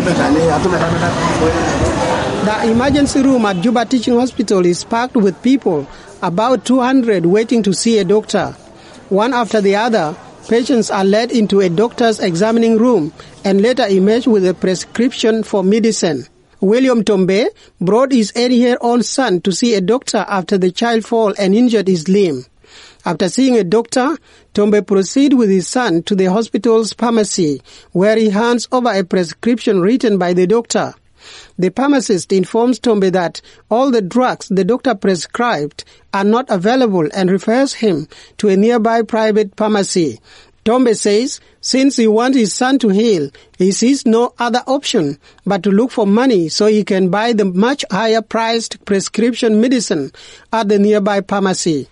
The emergency room at Juba Teaching Hospital is packed with people, about 200 waiting to see a doctor. One after the other, patients are led into a doctor's examining room and later emerge with a prescription for medicine. William Tombe brought his 8-year-old son to see a doctor after the child fell and injured his limb. After seeing a doctor, Tombe proceeded with his son to the hospital's pharmacy, where he hands over a prescription written by the doctor. The pharmacist informs Tombe that all the drugs the doctor prescribed are not available and refers him to a nearby private pharmacy. Tombe says since he wants his son to heal, he sees no other option but to look for money so he can buy the much higher priced prescription medicine at the nearby pharmacy.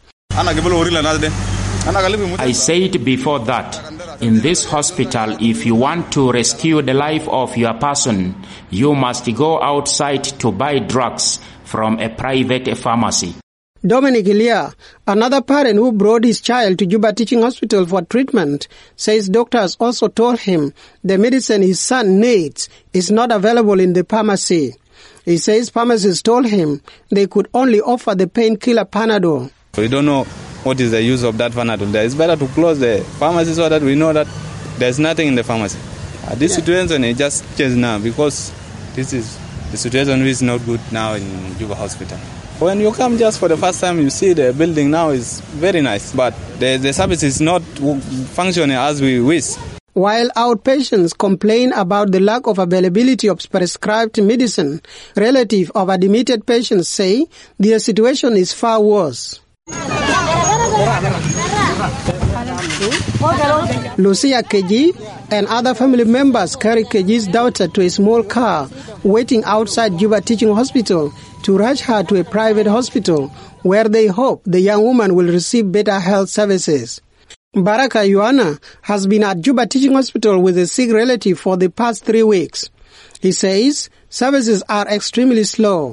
I said before that, in this hospital, if you want to rescue the life of your person, you must go outside to buy drugs from a private pharmacy. Dominic Ilia, another parent who brought his child to Juba Teaching Hospital for treatment, says doctors also told him the medicine his son needs is not available in the pharmacy. He says pharmacists told him they could only offer the painkiller Panadol. We don't know what is the use of that Panadol. It's better to close the pharmacy so that we know that there's nothing in the pharmacy. This situation is just changed now because this is the situation is not good now in Juba Hospital. When you come just for the first time, you see the building now is very nice, but the service is not functioning as we wish. While outpatients complain about the lack of availability of prescribed medicine, relatives of admitted patients say their situation is far worse. Lucia Keji and other family members carry Keji's daughter to a small car waiting outside Juba Teaching Hospital to rush her to a private hospital where they hope the young woman will receive better health services. Baraka Yuana has been at Juba Teaching Hospital with a sick relative for the past 3 weeks. He says services are extremely slow.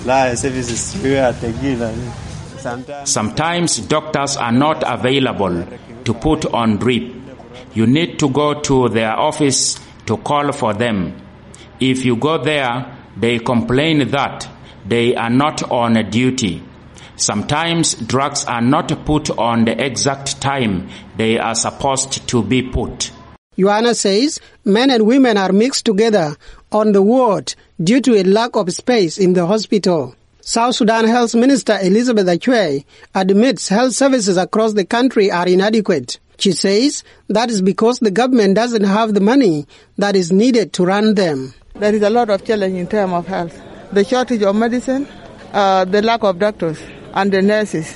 Sometimes doctors are not available to put on drip. You need to go to their office to call for them. If you go there, they complain that they are not on duty. Sometimes drugs are not put on the exact time they are supposed to be put. Yuana says men and women are mixed together on the ward due to a lack of space in the hospital. South Sudan Health Minister Elizabeth Achwe admits health services across the country are inadequate. She says that is because the government doesn't have the money that is needed to run them. There is a lot of challenge in terms of health. The shortage of medicine, the lack of doctors and the nurses.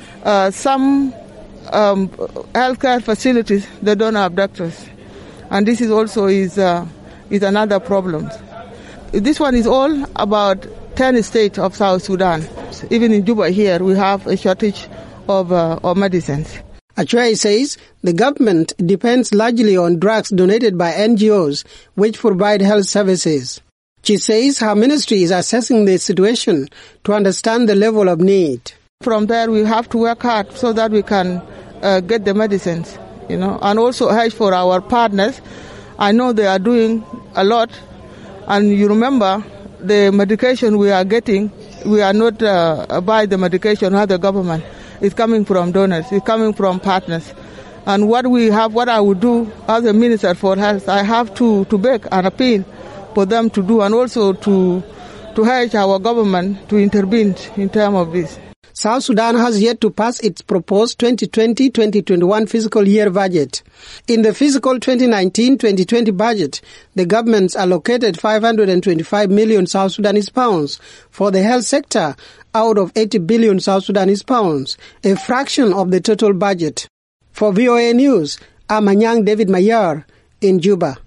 Some healthcare facilities, they don't have doctors. And this is also is another problem. This one is all about 10 states of South Sudan. Even in Juba here, we have a shortage of medicines. Achwe says the government depends largely on drugs donated by NGOs, which provide health services. She says her ministry is assessing the situation to understand the level of need. From there, we have to work hard so that we can get the medicines, and also help for our partners. I know they are doing a lot, and you remember the medication we are getting, we are not buy the medication as the government. It's coming from donors, it's coming from partners. And what I would do as a Minister for Health, I have to beg and appeal for them to do, and also to urge our government to intervene in terms of this. South Sudan has yet to pass its proposed 2020-2021 fiscal year budget. In the fiscal 2019-2020 budget, the government allocated 525 million South Sudanese pounds for the health sector out of 80 billion South Sudanese pounds, a fraction of the total budget. For VOA News, I'm Anyang David Mayar in Juba.